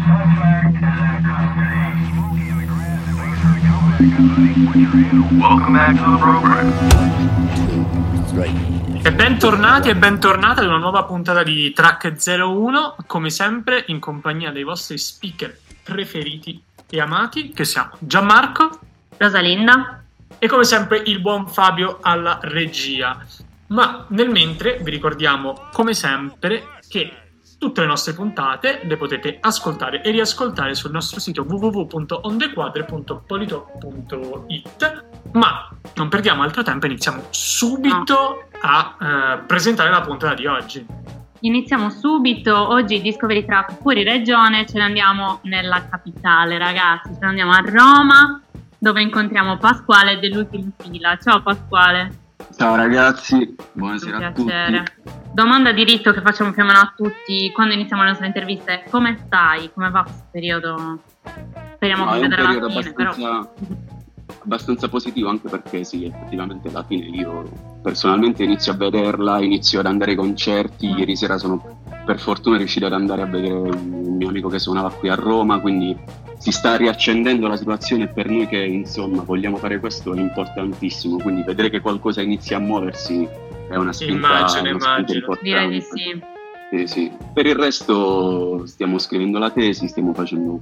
Welcome back to the program. E bentornati e bentornate ad una nuova puntata di Track 01, come sempre in compagnia dei vostri speaker preferiti e amati, che siamo Gianmarco, Rosalinda e come sempre il buon Fabio alla regia. Ma nel mentre vi ricordiamo come sempre che tutte le nostre puntate le potete ascoltare e riascoltare sul nostro sito www.ondequadre.polito.it. Ma non perdiamo altro tempo, iniziamo subito a presentare la puntata di oggi. Iniziamo subito. Oggi Discovery Track fuori regione, ce ne andiamo nella capitale, ragazzi. Ce ne andiamo a Roma, dove incontriamo Pasquale dell'Ultima Fila. Ciao Pasquale. Ciao ragazzi, buonasera a tutti. Domanda di rito che facciamo più o meno a tutti quando iniziamo le nostre interviste: come stai? Come va questo periodo? Speriamo di vedere la fine, però abbastanza positivo, anche perché sì, effettivamente alla fine io personalmente inizio a vederla, inizio ad andare ai concerti. Ieri sera sono per fortuna riuscito ad andare a vedere un mio amico che suonava qui a Roma, quindi si sta riaccendendo la situazione, e per noi che insomma vogliamo fare questo è importantissimo, quindi vedere che qualcosa inizia a muoversi è una spinta, immagino. importante. direi di sì. Sì. Per il resto stiamo scrivendo la tesi, stiamo facendo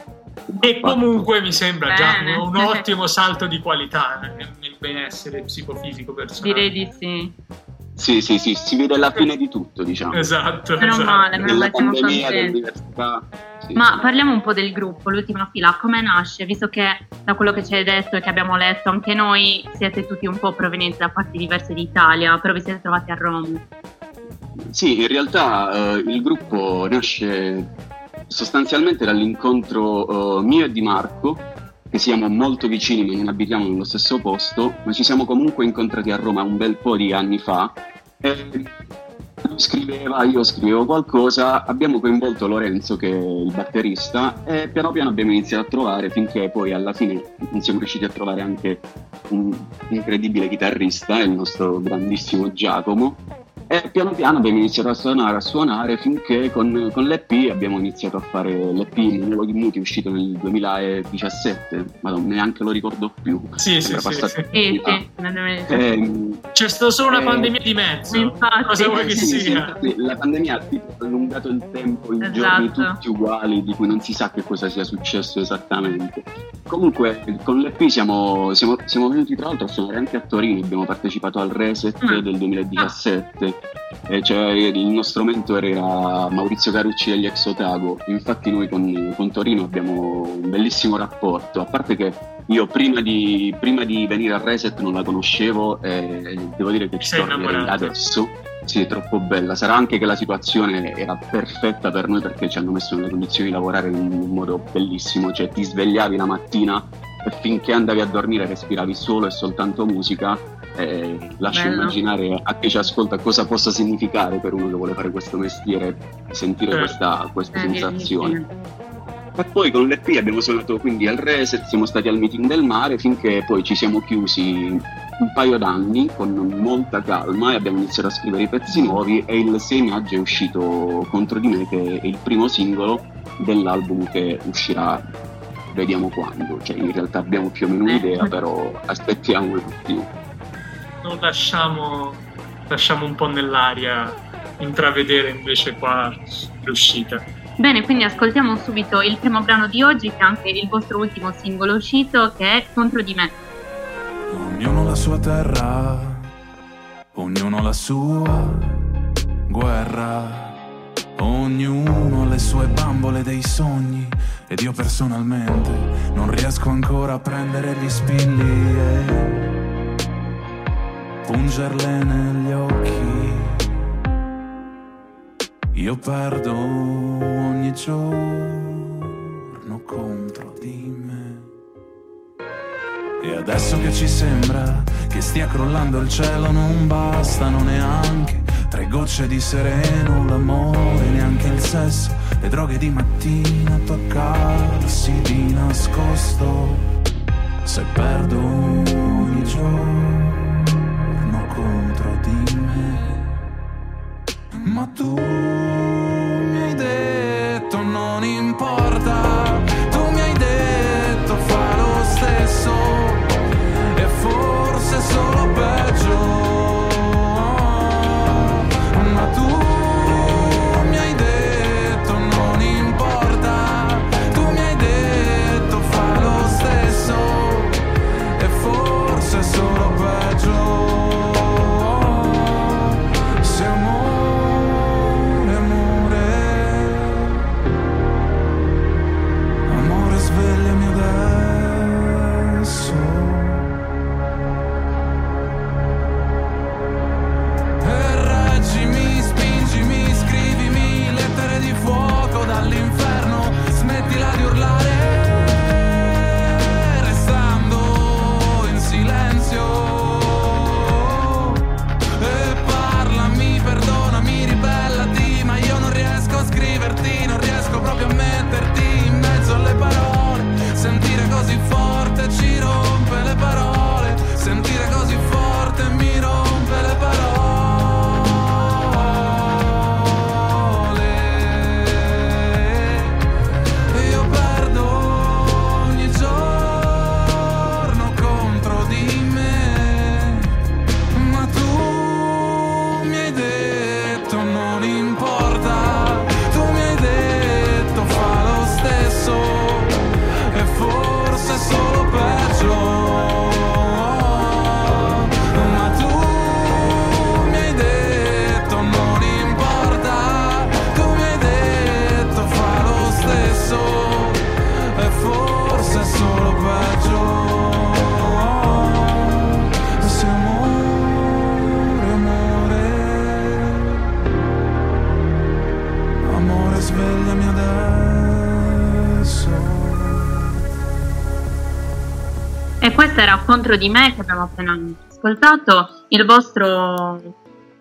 E comunque mi sembra già Bene. un ottimo salto di qualità nel benessere psicofisico personale. Direi di sì. Sì, si vede la fine di tutto, diciamo. Esatto. Meno male, Della siamo pandemia, contenti. dell'università. Sì. Ma parliamo un po' del gruppo, l'Ultima Fila, come nasce? Visto che da quello che ci hai detto e che abbiamo letto, anche noi siete tutti un po' provenienti da parti diverse d'Italia, però vi siete trovati a Roma. Sì, in realtà il gruppo nasce sostanzialmente dall'incontro mio e di Marco, che siamo molto vicini ma non abitiamo nello stesso posto, ma ci siamo comunque incontrati a Roma un bel po' di anni fa. E lui scriveva, io scrivevo qualcosa, abbiamo coinvolto Lorenzo, che è il batterista, e piano piano abbiamo iniziato a trovare, finché poi alla fine non siamo riusciti a trovare anche un incredibile chitarrista, il nostro grandissimo Giacomo. E piano piano abbiamo iniziato a suonare finché con l'EP abbiamo iniziato a fare l'EP Monologhi Muti, uscito nel 2017, ma neanche lo ricordo più. Sì. C'è stato solo una pandemia di mezzo. Infatti. Cosa vuoi che Sì, sia? infatti, la pandemia ha tipo allungato il tempo in Esatto. giorni tutti uguali, di cui non si sa che cosa sia successo esattamente. Comunque con l'EP siamo venuti tra l'altro a suonare anche a Torino, abbiamo partecipato al Reset del 2017. Cioè, il nostro mentore era Maurizio Carucci degli Ex Otago. Infatti noi con Torino abbiamo un bellissimo rapporto, a parte che io prima di venire al Reset non la conoscevo e devo dire che ci tornerei adesso. Sì, è troppo bella. Sarà anche che la situazione era perfetta per noi, perché ci hanno messo nelle condizioni di lavorare in un modo bellissimo, cioè ti svegliavi la mattina e finché andavi a dormire respiravi solo e soltanto musica. Lascio Bello. immaginare a chi ci ascolta cosa possa significare per uno che vuole fare questo mestiere, sentire questa sensazione. E poi con l'EP abbiamo suonato quindi al Reset, siamo stati al Meeting del Mare, finché poi ci siamo chiusi un paio d'anni con molta calma e abbiamo iniziato a scrivere i pezzi nuovi, e il 6 maggio è uscito Contro di me, che è il primo singolo dell'album che uscirà, vediamo quando, cioè in realtà abbiamo più o meno un'idea, però aspettiamo un attimo. Lo lasciamo un po' nell'aria intravedere invece qua l'uscita. Bene, quindi ascoltiamo subito il primo brano di oggi, che è anche il vostro ultimo singolo uscito, che è Contro di me. Ognuno la sua terra, ognuno la sua guerra, ognuno le sue bambole dei sogni, ed io personalmente non riesco ancora a prendere gli spilli e pungerle negli occhi. Io perdo ogni giorno contro di me. E adesso che ci sembra che stia crollando il cielo, non bastano neanche 3 gocce di sereno, l'amore, neanche il sesso, le droghe di mattina, toccarsi di nascosto. Se perdo ogni giorno contro di me. Ma tu mi hai detto non importa svegliami adesso. E questo era Contro di me, che abbiamo appena ascoltato, il vostro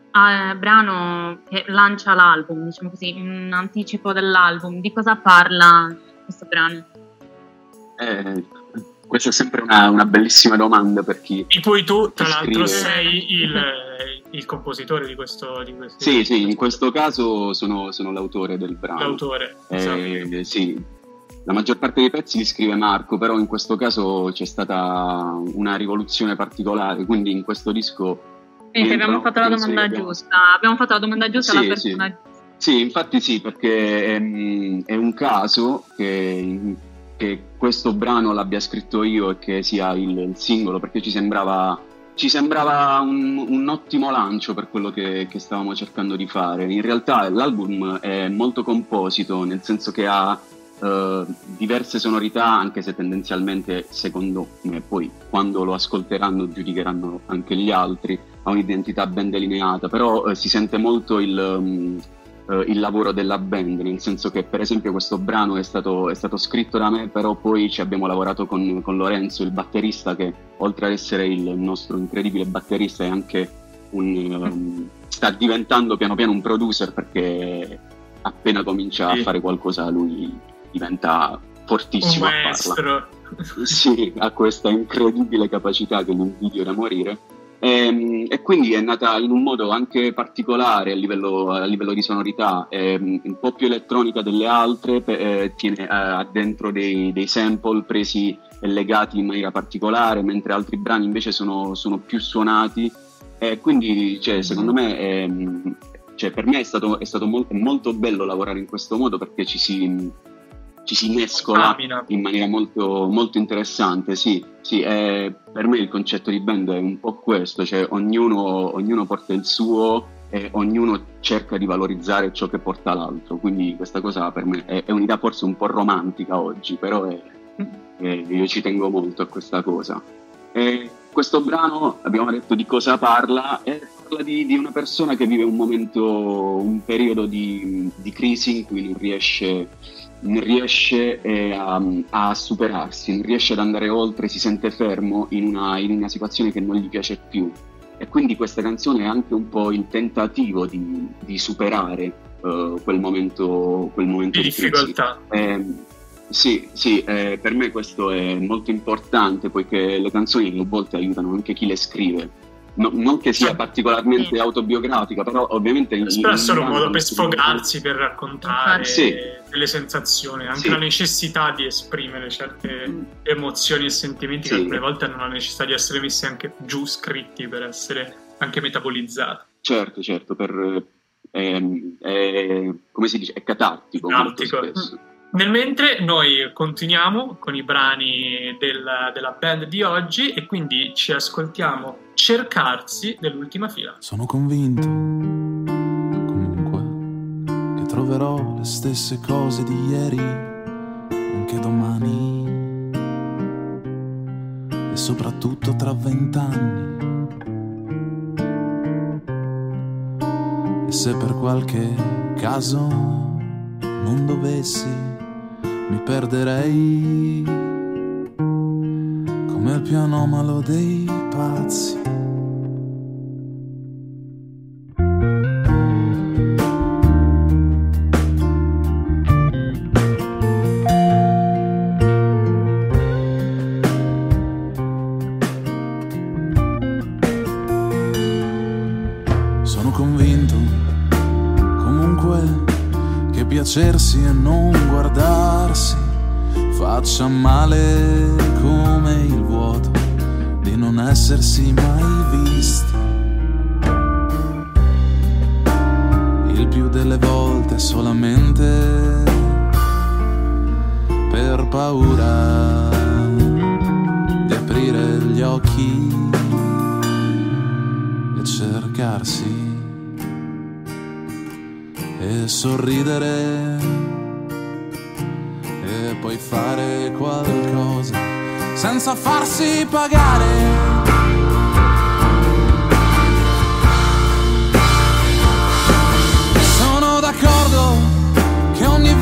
brano che lancia l'album, diciamo così, un anticipo dell'album. Di cosa parla questo brano? Questa è sempre una bellissima domanda per chi... E poi tu, tra l'altro, scrive. sei il compositore di questo. Sì, in questo caso sono l'autore del brano. L'autore, esatto. Sì, la maggior parte dei pezzi li scrive Marco, però in questo caso c'è stata una rivoluzione particolare, quindi in questo disco... abbiamo fatto la domanda giusta. Abbiamo fatto la domanda giusta alla persona giusta. Sì, infatti sì, perché è un caso che questo brano l'abbia scritto io e che sia il singolo, perché ci sembrava un ottimo lancio per quello che stavamo cercando di fare. In realtà l'album è molto composito, nel senso che ha diverse sonorità, anche se tendenzialmente, secondo me, poi quando lo ascolteranno giudicheranno anche gli altri, ha un'identità ben delineata, però si sente molto il lavoro della band, nel senso che per esempio questo brano è stato scritto da me, però poi ci abbiamo lavorato con Lorenzo, il batterista, che oltre ad essere il nostro incredibile batterista è anche sta diventando piano piano un producer, perché appena comincia a fare qualcosa lui diventa fortissimo un a maestro. farla. Sì, ha questa incredibile capacità che lo invidio da morire. E quindi è nata in un modo anche particolare a livello di sonorità, un po' più elettronica delle altre, ha dentro dei sample presi e legati in maniera particolare, mentre altri brani invece sono più suonati, e quindi secondo me per me è stato molto, molto bello lavorare in questo modo, perché ci si mescola in maniera molto, molto interessante. Sì, per me il concetto di band è un po' questo, cioè ognuno porta il suo e ognuno cerca di valorizzare ciò che porta l'altro, quindi questa cosa per me è un'idea forse un po' romantica oggi, però io ci tengo molto a questa cosa. E questo brano, abbiamo detto di cosa parla, parla di una persona che vive un periodo di crisi in cui non riesce a superarsi, non riesce ad andare oltre, si sente fermo in una situazione che non gli piace più, e quindi questa canzone è anche un po' il tentativo di superare quel momento di difficoltà. Sì, per me questo è molto importante, poiché le canzoni a volte aiutano anche chi le scrive. Non che sia particolarmente autobiografica, però ovviamente spesso è un modo per sfogarsi, per raccontare delle sensazioni, anche la necessità di esprimere certe emozioni e sentimenti che alcune volte hanno la necessità di essere messi anche giù, scritti, per essere anche metabolizzati. Certo, come si dice, è catartico. Molto spesso. Nel mentre noi continuiamo con i brani della band di oggi, e quindi ci ascoltiamo Cercarsi dell'Ultima Fila. Sono convinto comunque che troverò le stesse cose di ieri anche domani, e soprattutto tra 20 anni. E se per qualche caso non dovessi, mi perderei come il più anomalo dei pazzi. Sono convinto comunque che piacersi e non guardarsi faccia male, come il vuoto di non essersi mai visti. Il più delle volte solamente per paura di aprire gli occhi e cercarsi e sorridere e poi fare qualcosa senza farsi pagare. Sono d'accordo che ogni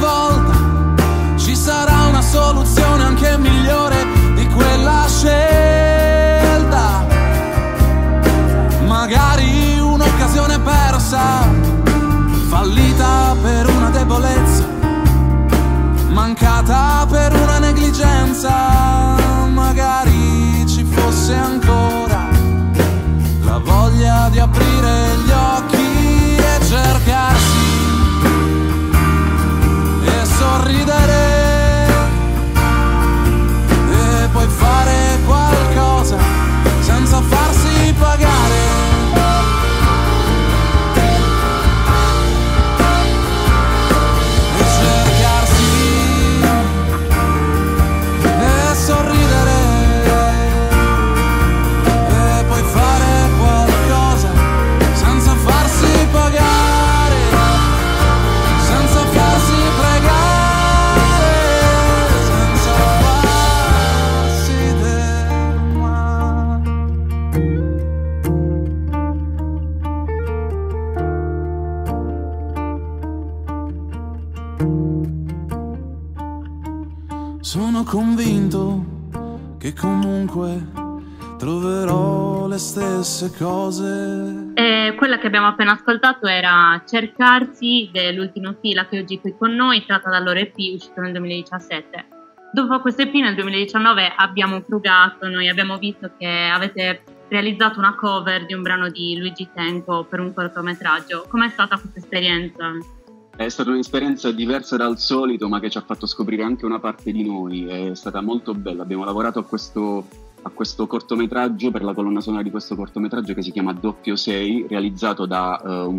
Sono convinto che comunque troverò le stesse cose. E quella che abbiamo appena ascoltato era Cercarsi dell'Ultima Fila, che oggi è qui con noi, tratta dal loro EP uscito nel 2017. Dopo questo EP nel 2019 abbiamo frugato, noi abbiamo visto che avete realizzato una cover di un brano di Luigi Tenco per un cortometraggio. Com'è stata questa esperienza? È stata un'esperienza diversa dal solito, ma che ci ha fatto scoprire anche una parte di noi. È stata molto bella. Abbiamo lavorato a questo cortometraggio, per la colonna sonora di questo cortometraggio che si chiama Doppio 6, realizzato da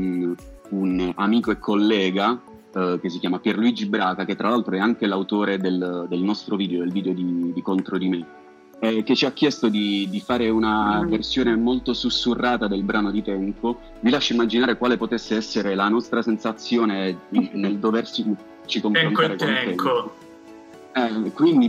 un amico e collega che si chiama Pierluigi Braca, che tra l'altro è anche l'autore del nostro video, del video di Contro di me, che ci ha chiesto di fare una versione molto sussurrata del brano di Tenco. Vi lascio immaginare quale potesse essere la nostra sensazione nel doverci confrontare con Tenco. Quindi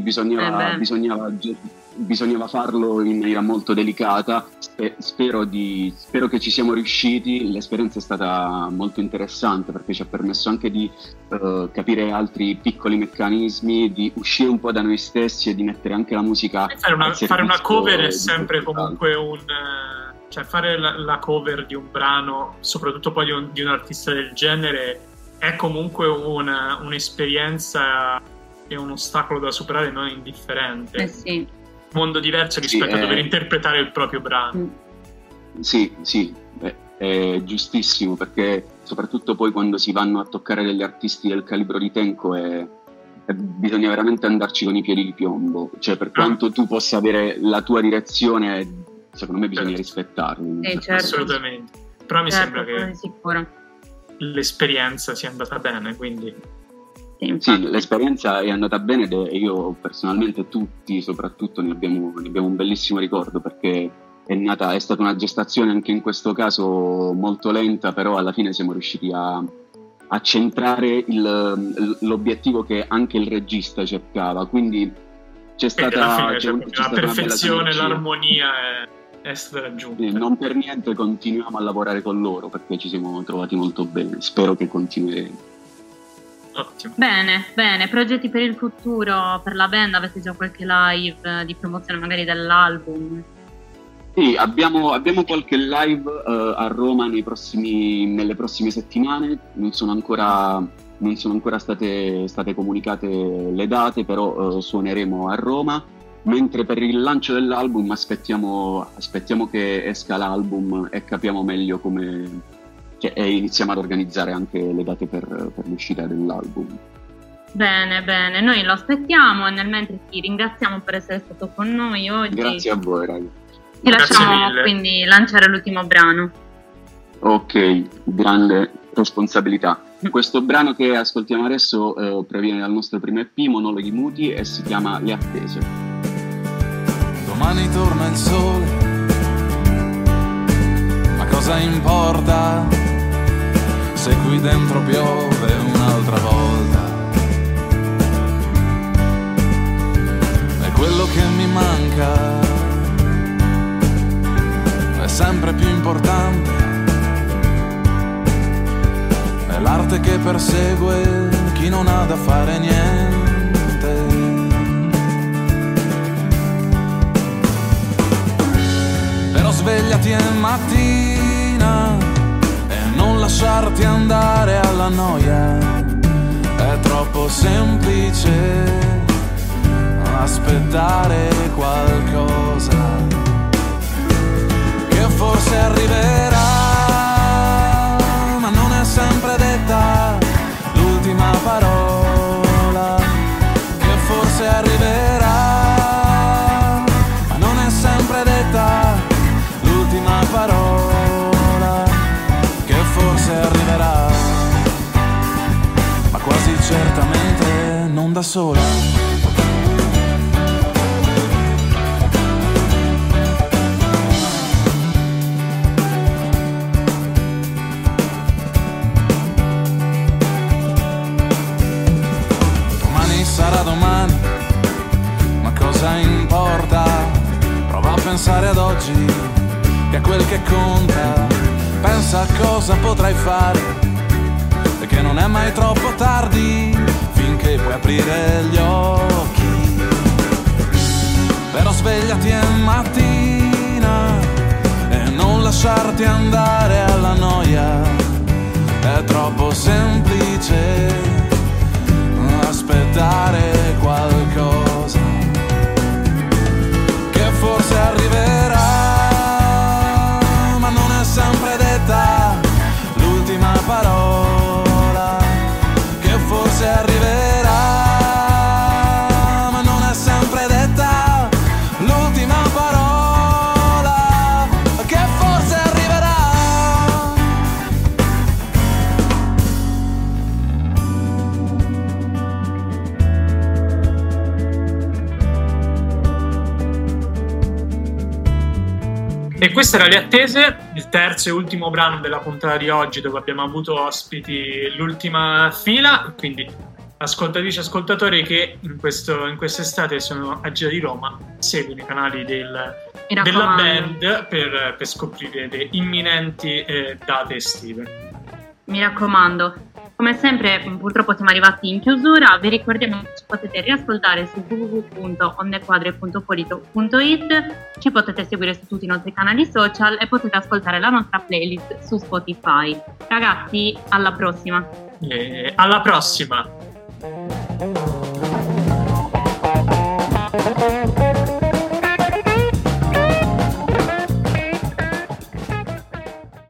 bisognava farlo in maniera molto delicata. Spero che ci siamo riusciti. L'esperienza è stata molto interessante perché ci ha permesso anche di capire altri piccoli meccanismi, di uscire un po' da noi stessi e di mettere anche la musica. Fare una cover è sempre comunque cioè fare la cover di un brano, soprattutto poi di un artista del genere, è comunque un'esperienza e un ostacolo da superare non indifferente. Sì. Un mondo diverso rispetto a dover interpretare il proprio brano. Sì, è giustissimo, perché soprattutto poi quando si vanno a toccare degli artisti del calibro di Tenco bisogna veramente andarci con i piedi di piombo. Cioè, per quanto tu possa avere la tua direzione, secondo me bisogna rispettarli. Certo. Assolutamente. Però mi sembra che sicuro l'esperienza sia andata bene, quindi... Sì, l'esperienza è andata bene e io personalmente, tutti soprattutto, ne abbiamo un bellissimo ricordo, perché è stata una gestazione anche in questo caso molto lenta, però alla fine siamo riusciti a centrare l'obiettivo che anche il regista cercava, quindi c'è stata la perfezione, l'armonia è stata raggiunta. Non per niente continuiamo a lavorare con loro, perché ci siamo trovati molto bene. Spero che continueremo. Ottimo. Bene, progetti per il futuro per la band? Avete già qualche live di promozione magari dell'album? Sì, abbiamo qualche live a Roma nelle prossime settimane. Non sono ancora state comunicate le date, però suoneremo a Roma. Mentre per il lancio dell'album aspettiamo che esca l'album e capiamo meglio come... e iniziamo ad organizzare anche le date per l'uscita dell'album. Bene, noi lo aspettiamo e nel mentre ti ringraziamo per essere stato con noi oggi. Grazie a voi, ragazzi. Ti lasciamo quindi lanciare l'ultimo brano. Ok, grande responsabilità. Questo brano che ascoltiamo adesso proviene dal nostro primo EP, Monologhi Muti, e si chiama Le Attese. Domani torna il sole, ma cosa importa se qui dentro piove un'altra volta? E quello che mi manca è sempre più importante, è l'arte che persegue chi non ha da fare niente. Però svegliati è mattina e non lasciarti andare alla noia, è troppo semplice aspettare qualcosa che forse arriverà, ma non è sempre detta l'ultima parola, che forse arriverà, ma non è sempre detta l'ultima parola, che forse arriverà, ma quasi certamente non da sola. Sarà domani, ma cosa importa? Prova a pensare ad oggi, che è quel che conta. Pensa a cosa potrai fare e che non è mai troppo tardi. riaprire gli occhi. Però svegliati è mattina e non lasciarti andare alla noia. È troppo semplice aspettare qualcosa che forse arriverà, ma non è sempre detta l'ultima parola, che forse arriverà, ma non è sempre detta l'ultima parola, che forse arriverà. E questo era Le Attese, il terzo e ultimo brano della puntata di oggi, dove abbiamo avuto ospiti l'ultima fila. Quindi ascoltatrici e ascoltatori che in quest'estate sono a Gira di Roma, seguono i canali della band per scoprire le imminenti date estive. Mi raccomando. Come sempre, purtroppo siamo arrivati in chiusura. Vi ricordiamo che ci potete riascoltare su www.ondequadre.polito.it, ci potete seguire su tutti i nostri canali social e potete ascoltare la nostra playlist su Spotify. Ragazzi, alla prossima! Alla prossima!